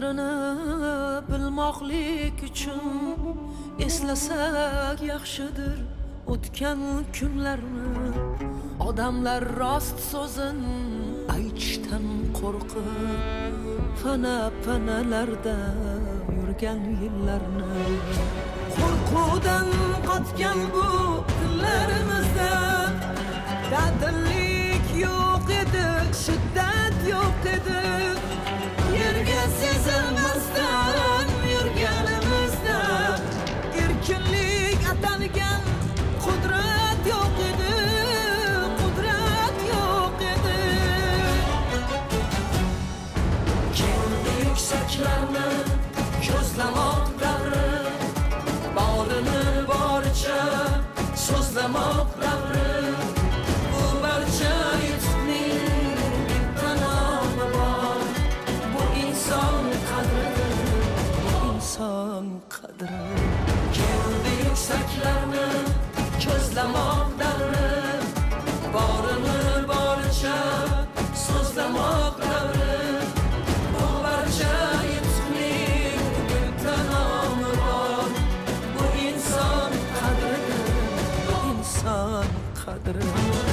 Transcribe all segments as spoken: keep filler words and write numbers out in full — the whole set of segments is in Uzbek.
qadrini bilmoqlik uchun eslasak yaxshidir o'tgan kunlarni. Odamlar rost so'zin aytishdan qo'rqib fana panalarda yurgan yillarni. Qo'rquvdan qotgan bu dillarimizda dadillik yo'q edi, shiddat yo'q edi. Yerga sezilmasdan yurganimizda erkinlik atalgan qudrat yo'q edi, qudrat yo'q edi. Kendi yuksaklarni ko'zlamoq davri, borini boricha so'zlamoq davri. Bu barcha yutuqning bitta nomi bor. Bu inson qadri, bu inson qadri. Kendi yuksaklarni ko'zlamoq davri, borini boricha so'zlamoq davri. Bu barcha yutuqning bitta nomi bor. Bu inson qadri, bu inson qadri.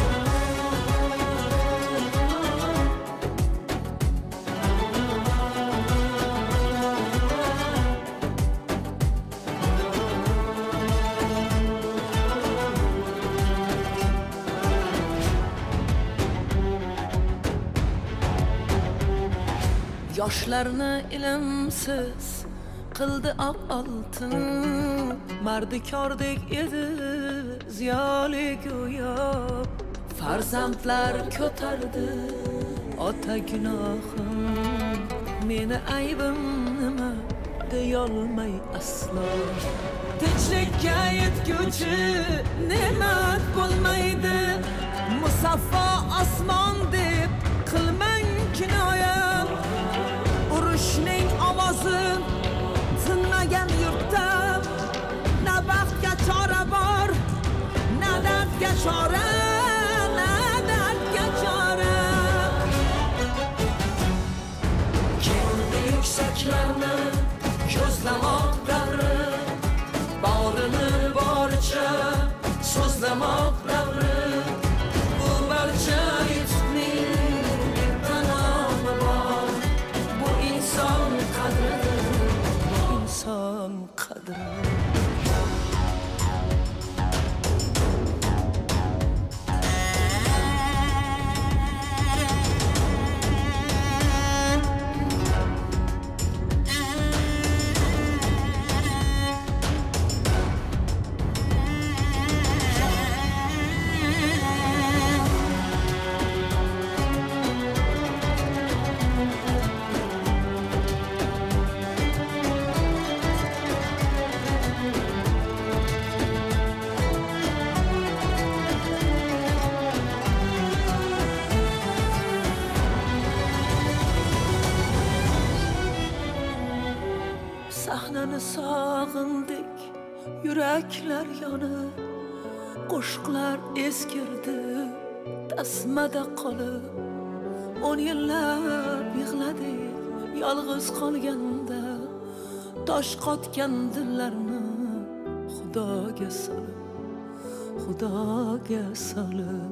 Yoshlarni ilmsiz qildi oq oltin, mardikordek edi ziyoli go'yo. Farzandlar ko'tardi ota gunohim, meni aybim nima deyolmay aslo. Tinchlikka yetguvchi ne'mat bo'lmaydi, musaffo osmon deb qilmang kinoya. Urushning ovozi tinmagan yurtda na baxtga chora bor, na dardga chora, na dardga chora. Kendi yuksaklarni ko'zlamoq davri, borini boricha so'zlamoq davri. Bu barcha yutuqning bitta nomi bor. Bu inson qadri, bu inson qadri. Sahnani sog'indik, yuraklar yonib, qo'shiqlar eskirdi tasmada qolib. o'n yillab yig'ladik yolg'iz qolganda, tosh qotgan dillarni Xudoga solib, Xudoga solib.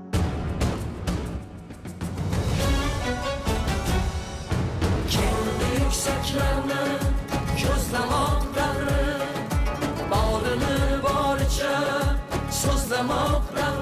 Kendi yuksaklarni ko'zlamoq davri, borini boricha so'zlamoq davri.